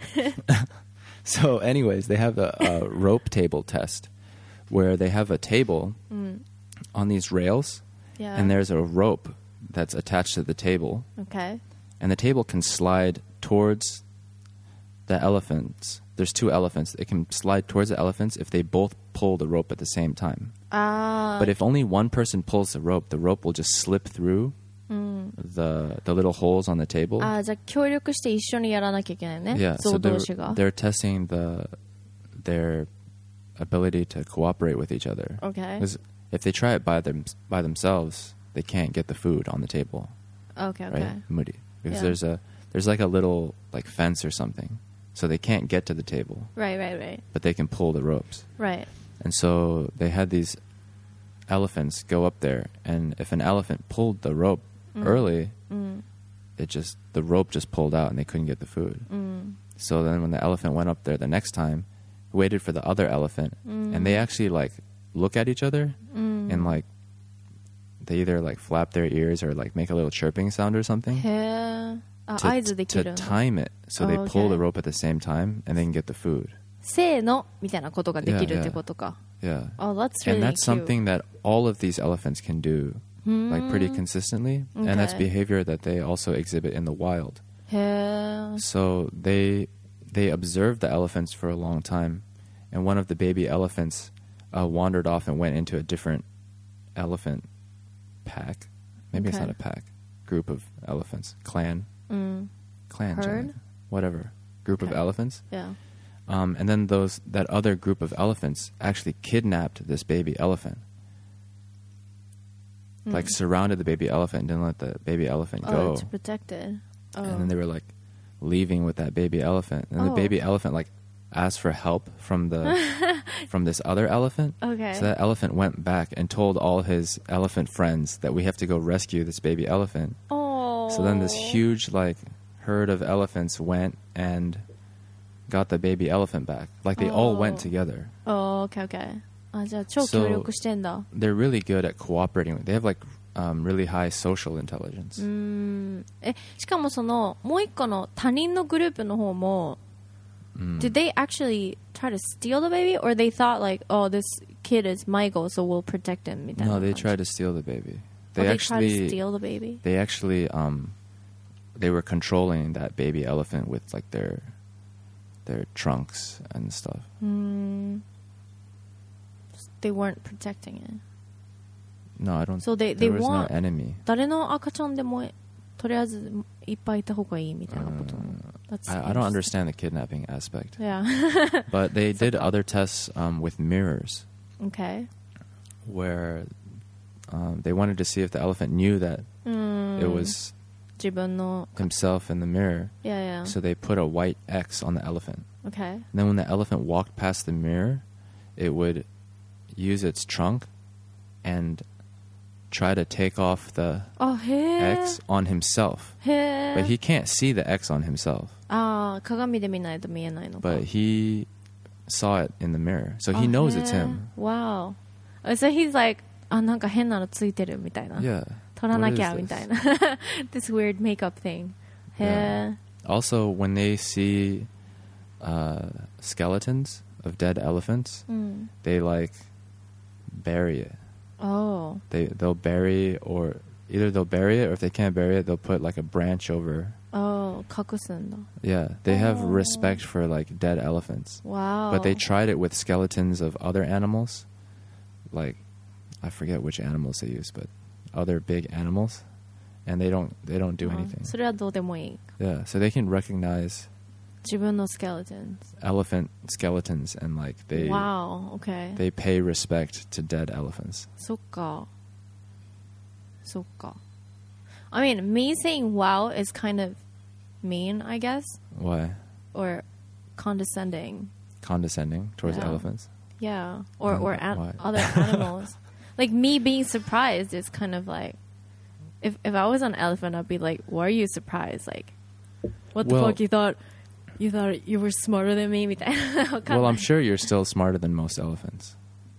So anyways, they have a rope table test where they have a table on these rails, and there's a rope that's attached to the table. Okay. And the table can slide towards the elephants. There's two elephants. It can slide towards the elephants if they both pull the rope at the same time. But if only one person pulls the rope will just slip through the little holes on the table. じゃあ協力して一緒にやらなきゃいけないね。 Yeah, so 象同士が。 they're testing their ability to cooperate with each other. Okay. Because if they try it by themselves, they can't get the food on the table. Okay. Right? Muri. Because Yeah. there's like a little like fence or something, so they can't get to the table. Right. But they can pull the ropes. Right. And so they had these elephants go up there, and if an elephant pulled the rope early, the rope just pulled out and they couldn't get the food. So then when the elephant went up there the next time, waited for the other elephant, and they actually like look at each other and like they either like flap their ears or like make a little chirping sound or something へー。合図できるんだ。 to time it so they pull the rope at the same time and they can get the food. せーのみたいなことができるってことか。 Yeah. Oh, that's really And that's cute. something that all of these elephants can do like pretty consistently, and that's behavior that they also exhibit in the wild. へー。 So they observed the elephants for a long time, and one of the baby elephants wandered off and went into a different elephant pack. Maybe it's not a pack. Group of elephants. Clan. Clan. Herd? Whatever. Group of elephants. Yeah. And then that other group of elephants actually kidnapped this baby elephant. Like surrounded the baby elephant and didn't let the baby elephant go. Oh, it's protected. Oh. And then they were like leaving with that baby elephant. And the baby elephant like asked for help from this other elephant. Okay. So that elephant went back and told all his elephant friends that we have to go rescue this baby elephant. Oh. So then this huge like herd of elephants went and got the baby elephant back. Like they all went together. Oh, okay. あ、じゃあ超協力してんだ。 They're really good at cooperating. They have like really high social intelligence. しかもそのもう一個の他人のグループの方も、Did they actually try to steal the baby, or they thought like, oh, this kid is Michael, so we'll protect him? みたいな No, they 感じ tried to steal the baby. They tried to steal the baby. They actually they were controlling that baby elephant with like their trunks and stuff. They weren't protecting it. No, I don't. So they there was want no enemy. 誰の赤ちゃんでもとりあえずいっぱいいた方がいいみたいなこと。 I don't understand the kidnapping aspect. Yeah. But they did other tests with mirrors. Okay. Where they wanted to see if the elephant knew that it was 自分の himself in the mirror. Yeah. So they put a white X on the elephant. Okay. And then when the elephant walked past the mirror, it would use its trunk and try to take off the X on himself. But he can't see the X on himself. 鏡で見ないと見えないのか。 But he saw it in the mirror. So he knows it's him. Wow. So he's like, なんか変なのついてるみたいな。 Yeah. 取らなきゃ What is み this? たいな。This weird makeup thing. Yeah. Also, when they see skeletons of dead elephants, they like bury it. Oh. They'll bury or either they'll bury it, or if they can't bury it, they'll put like a branch over. Oh, 隠すんだ. Yeah, they have Oh. respect for like dead elephants. Wow. But they tried it with skeletons of other animals. Like, I forget which animals they use, but other big animals. And they don't do anything. それはどうでもいい. Yeah, so they can recognize 自分の skeletons. elephant skeletons and like Wow, okay. they pay respect to dead elephants. そっか. I mean, me saying wow is kind of mean, I guess. Why? Or condescending. Condescending towards Yeah. elephants? Yeah. Or Why? other animals. Like me being surprised is kind of like, if I was an elephant, I'd be like, why are you surprised? Like, what the Well- fuck, you thought you were smarter than me? みたいな。わかんない。 Well, I'm sure you're still smarter than most elephants.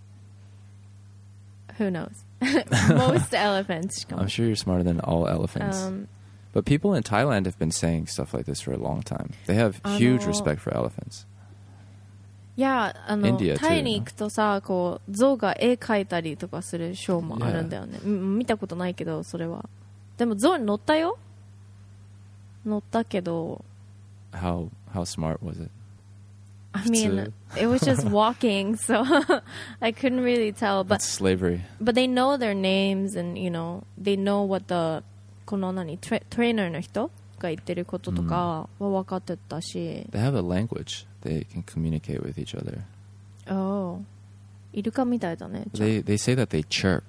Who knows? Most elephants. しかも I'm sure you're smarter than all elephants. But people in Thailand have been saying stuff like this for a long time. They have huge respect for elephants. いや、 India too, タイに行くとさ、こう、象が絵描いたりとかするショーもあるんだよね。見たことないけど、それは。でも象に乗ったよ。乗ったけど、 How smart was it? I mean, it was just walking, so I couldn't really tell. That's slavery. But they know their names and, you know, they know what the, この何、トレーナーの人が言ってることとかは分かってたし。 They have a language. They can communicate with each other. Oh. イルカみたいだね。 They say that they chirp.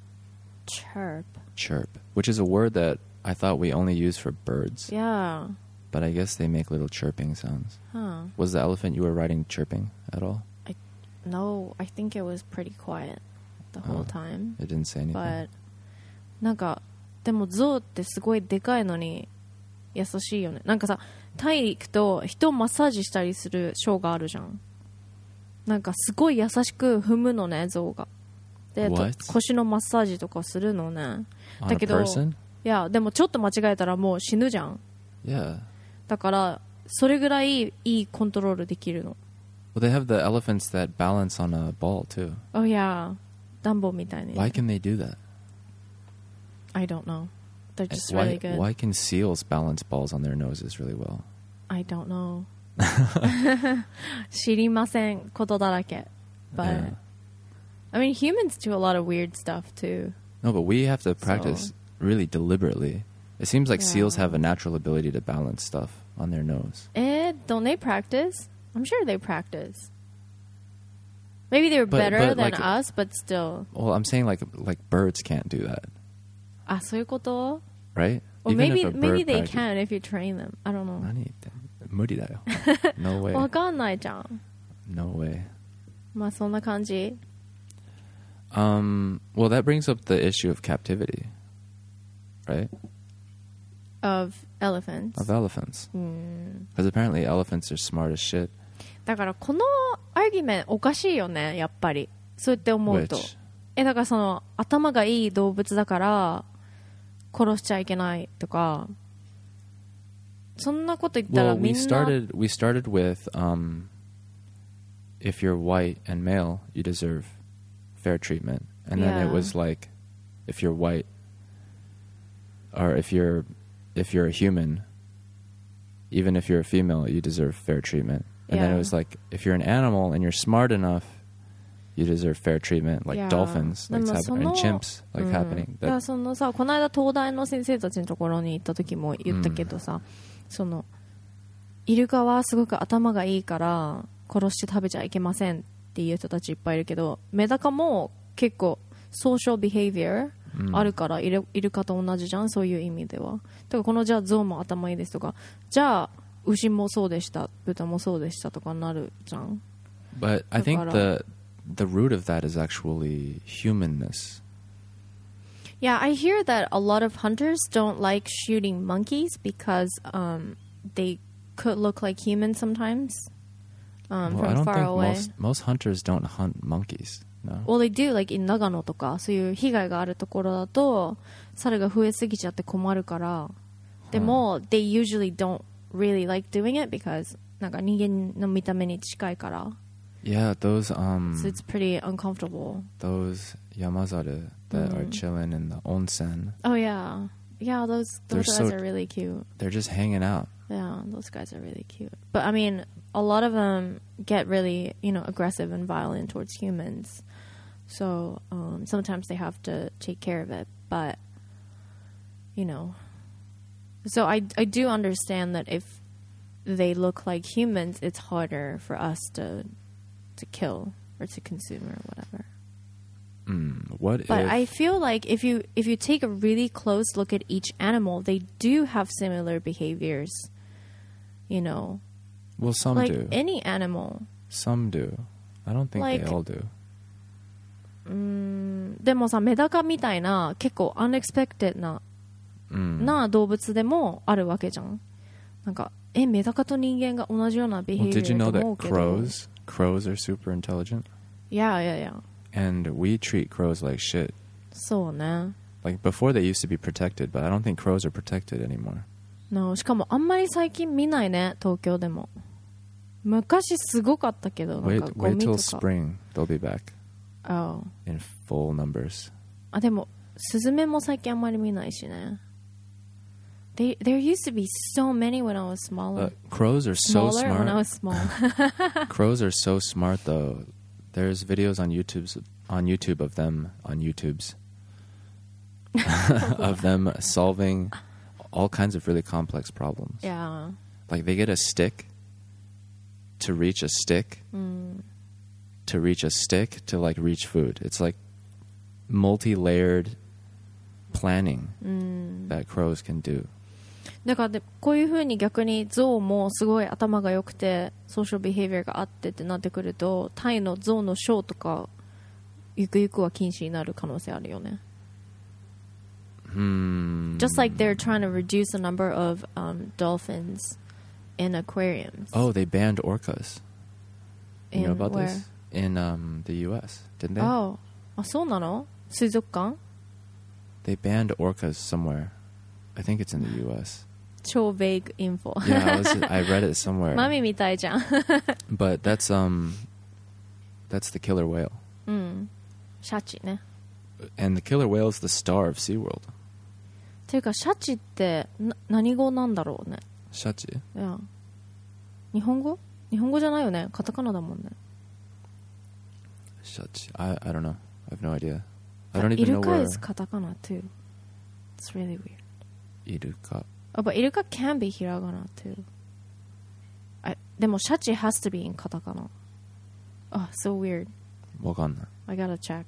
Chirp. Which is a word that I thought we only use for birds. Yeah. But I guess they make little chirping sounds. Huh. Was the elephant you were riding chirping at all? No, I think it was pretty quiet the whole time. It didn't say anything. But なんかでも象ってすごいでかいのに優しいよね。なんかさ、タイ行くと人をマッサージしたりするショーがあるじゃん。なんかすごい優しく踏むのね、象が。で、腰のマッサージとかするのね。だけど、いや、でもちょっと間違えたらもう死ぬじゃん。 Yeah. だからそれぐらいいいコントロールできるの。 Well, they have the elephants that balance on a ball too. Oh yeah, ダンボみたいに。 Why can they do that? I don't know. They're just really good. Why can seals balance balls on their noses really well? I don't know. 知りませんことだらけ。But Yeah. I mean, humans do a lot of weird stuff too. No, but we have to practice really deliberately. It seems like seals Yeah. have a natural ability to balance stuff on their nose. Don't they practice? I'm sure they practice. Maybe they're better but than like- us, but still. Well, I'm saying like birds can't do that, あ、そういうこと? right? Or Even maybe if a bird they practice- can if you train them. I don't know. 何言ってんの？無理だよ。No way. わかんないじゃん。 No way. まあそんな感じ。 Well, that brings up the issue of captivity, right? Of elephants. Of elephants. Because apparently elephants are smart as shit. だからこのアーギュメントおかしいよね、やっぱり。そうやって思うと。 Which? だからその頭がいい動物だから殺しちゃいけないとか、そんなこと言ったら Well, みんな。 we started with if you're white and male, you deserve fair treatment, and then it Yeah. was like if you're white or if you're a human, even if you're a female, you deserve fair treatment. And then it Yeah. was like if you're an animal and you're smart enough, you deserve fair treatment, like Yeah. dolphins, like でも and chimps, like うん happening. だからそのさ、この間東大の先生たちのところに行った時も言ったけどさ、そのイルカはすごく頭がいいから殺して食べちゃいけませんっていう人たちいっぱいいるけど、メダカも結構ソーシャルビヘイビアあるからイルカと同じじゃん、そういう意味では。だからこのじゃあ象も頭いいですとか、じゃあ牛もそうでした、豚もそうでしたとかなるじゃん。 But I think だから the root of that is actually humanness. Yeah, I hear that a lot of hunters don't like shooting monkeys because they could look like humans sometimes Well, I from don't far think away. most hunters don't hunt monkeys. No. Well, they do, like in 長野とかそういう被害があるところだと猿が増えすぎちゃって困るから。でも、they usually don't really like doing it because なんか人間の見た目に近いから。 Yeah, those So it's pretty uncomfortable. those Yamazaru that are chilling in the onsen. Oh yeah, yeah. Those They're guys so- are really cute. They're just hanging out. Yeah, those guys are really cute. But I mean, a lot of them get really, aggressive and violent towards humans. So sometimes they have to take care of it. But so I do understand that if they look like humans, it's harder for us to kill or to consume or whatever. What But if I feel like if you take a really close look at each animal, they do have similar behaviors. Well, some like do. any animal. Some do. I don't think Like- they all do. でもさ、メダカみたいな結構unexpectedな動物でもあるわけじゃん。なんかメダカと人間が同じような Well, behavior did you know と思う that けど。 crows are super intelligent? Yeah. And we treat crows like shit. そうね。 Like before they used to be protected, but I don't think crows are protected anymore. No, しかもあんまり最近見ないね、東京でも。昔すごかったけど、なんか Wait ゴミと till か。 spring. They'll be back Oh. in full numbers. あ、でもスズメも最近あんまり見ないしね。There used to be so many when I was smaller. Crows are so Smaller when I smart. was small. Crows are so smart though. There's videos on YouTube of them on YouTube's of them solving all kinds of really complex problems. Yeah. Like they get a stick to reach a stick to reach a stick to like reach food. It's like multi-layered planning that crows can do. だからでこういう風に逆に象もすごい頭が良くてソーシャルビヘイビアがあってってなってくるとタイの象のショーとかゆくゆくは禁止になる可能性あるよね。Just like they're trying to reduce the number of dolphins in aquariums. Oh, they banned orcas. You know In about where? this? In the US, didn't they? Oh. あ、そうなの？水族館？ They banned orcas somewhere. I think it's in the US. 超 vague info. Yeah, I read it somewhere. マミみたいじゃん。 But that's the killer whale. シャチね。 And the killer whale is the star of SeaWorld. ていうかシャチって何語なんだろうね。 Shachi? いや。日本語じゃないよね。カタカナだもんね。 Shachi. I don't know. I have no idea. I don't even know イルカ where is カタカナ too. It's really weird. Iruka. Oh, but イルカ can be ひらがな too. でもシャチ has to be in カタカナ。Oh, so weird. Wakanda. I gotta check.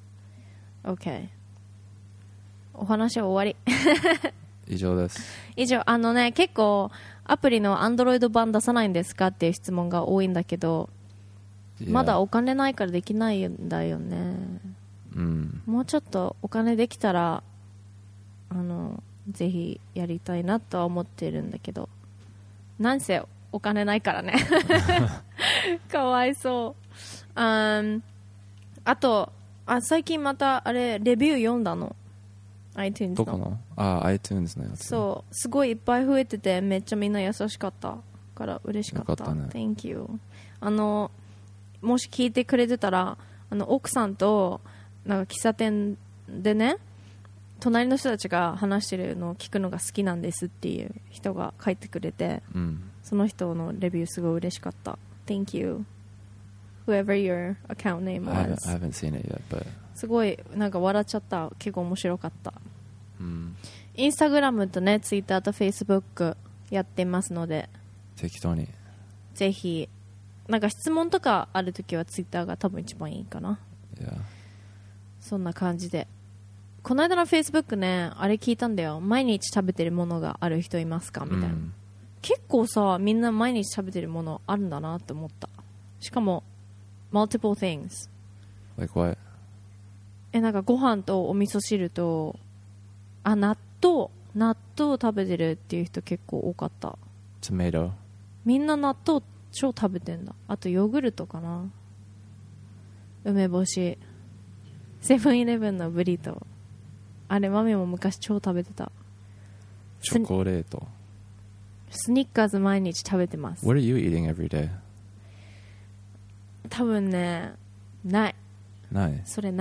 Okay. お話は終わり。 以上です。 以上、結構アプリの Android 版出さないんですかっていう質問が多いんだけど、まだお金ないからできないんだよね。もうちょっとお金できたらぜひやりたいなとは思ってるんだけど、なんせお金ないからね。かわいそう。あと最近またレビュー読んだの。iTunes どこの？iTunes のやつ。 そう、すごいいっぱい増えててめっちゃみんな優しかったから嬉しかった。 よかったね。 Thank you。もし聞いてくれてたら奥さんとなんか喫茶店でね、隣の人たちが話してるのを聞くのが好きなんですっていう人が書いてくれて、その人のレビューすごい嬉しかった。Thank you whoever your account name was. I haven't seen it yet, but すごいなんか笑っちゃった。結構面白かった。インスタグラムとね、ツイッターとフェイスブックやってますので、 適当にぜひなんか質問とかあるときはツイッターが多分一番いいかな。 Yeah. そんな感じで、この間のフェイスブックね、あれ聞いたんだよ。毎日食べてるものがある人いますかみたいな。結構さ、みんな毎日食べてるものあるんだなって思った。しかも multiple things。 Like what? なんかご飯とお味噌汁と納豆食べてるっていう人結構多かった。 Tomato. みんな納豆超食べてんだ。あとヨーグルトかな、梅干し、セブンイレブンのブリトー、あれマミも昔超食べてた。 チョコレート。 スニッカーズ毎日食べてます。 What are you eating every day? 多分ね、ない。 ない。 それない。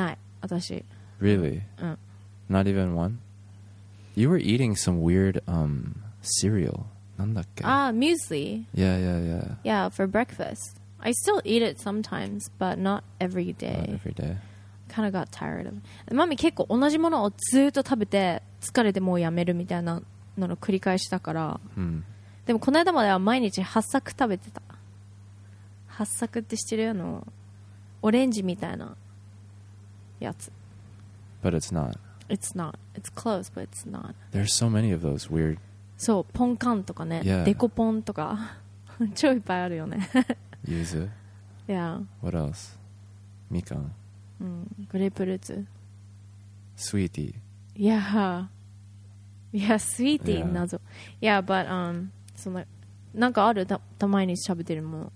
私。 Really? うん。 Not even one? You were eating some weird cereal. なんだっけ? Muesli. Yeah. Yeah, for breakfast. I still eat it sometimes, but not every day. Not every day. Kind of got tired of it. マミ結構同じものをずっと食べて疲れてもうやめるみたいなのの繰り返しだから、でもこの間までは毎日8作食べてた。8作って知ってるオレンジみたいなやつ。 But it's not. It's not. It's close, but it's not. There's so many of those weird. そう、ポンカンとかね、 Yeah. デコポンとか超いっぱいあるよね。 Yuzu. Yeah. What else? Mikan. グレープフルーツ。 Sweetie. Yeah. Yeah, sweetie、 Yeah. 謎。Yeah, but, その、なんかある毎日食べてるも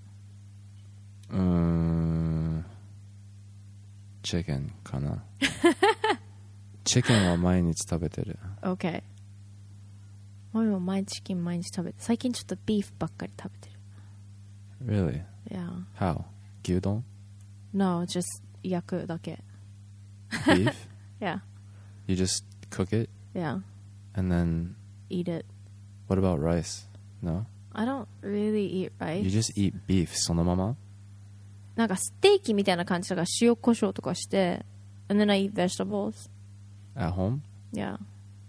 の。 Chicken かな。Chicken は毎日食べてる。 OK。マミもチキン毎日食べて、最近ちょっとビーフばっかり食べてる。 Really? Yeah. How? 牛丼? No, just 焼くだけ。 Beef? Yeah. You just cook it? Yeah. And then Eat it. what about rice? No? I don't really eat rice. You just eat beef そのまま? なんかステーキみたいな感じだから塩コショウとかして and then I eat vegetables. At home? Yeah.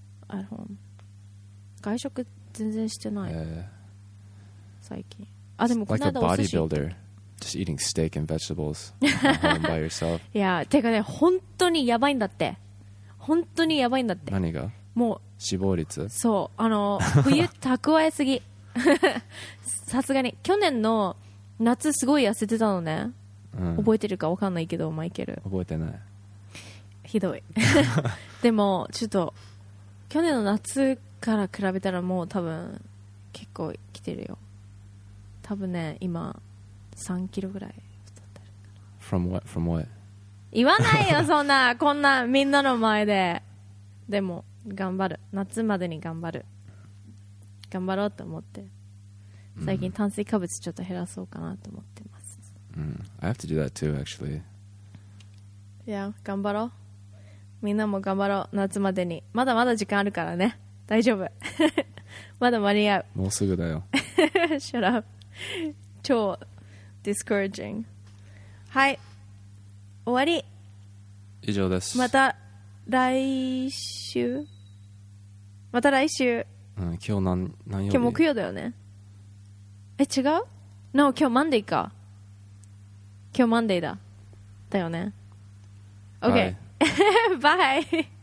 At home. 外食全然してない、最近。あ、でもこの Like a 間お寿司 bodybuilder. Just eating steak and vegetables at home by yourself. いや、てかね、本当にやばいんだって。本当にやばいんだって。 何が? もう脂肪率? そう、冬蓄えすぎ。さすがに。去年の夏すごい痩せてたのね。覚えてるか分かんないけど、マイケル。 覚えてない。 ひどい。でも、ちょっと、去年の夏から比べたらもう多分、結構来てるよ。多分ね、今、3キロぐらい太ってる。 From what? 言わないよ、そんな、こんなみんなの前で。でも、頑張る。夏までに頑張る。頑張ろうと思って。最近炭水化物ちょっと減らそうかなと思ってます。 I have to do that too, actually. いや、頑張ろう。みんなも頑張ろう。夏までに。まだまだ時間あるからね。大丈夫。まだ間に合う。 もうすぐだよ。 Shut up. 超 discouraging。はい。終わり。 以上です。 また来週。今日何曜日? 今日木曜だよね。違う ?No、今日マンデーか。今日マンデーだ。だよね。OK。バイ。